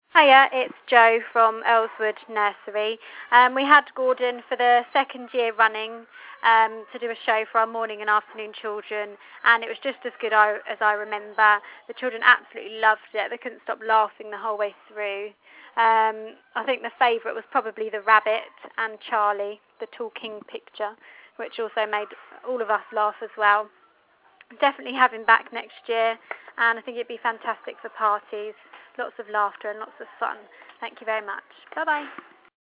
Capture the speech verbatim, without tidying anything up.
Hiya, it's Jo from Earlswood Nursery. Um, we had Gordon for the second year running um, to do a show for our morning and afternoon children, and it was just as good I, as I remember. The children absolutely loved it. They couldn't stop laughing the whole way through. Um, I think the favourite was probably the rabbit and Charlie, the talking picture, which also made all of us laugh as well. Definitely have him back next year, and I think it'd be fantastic for parties. Lots of laughter and lots of fun. Thank you very much. Bye-bye.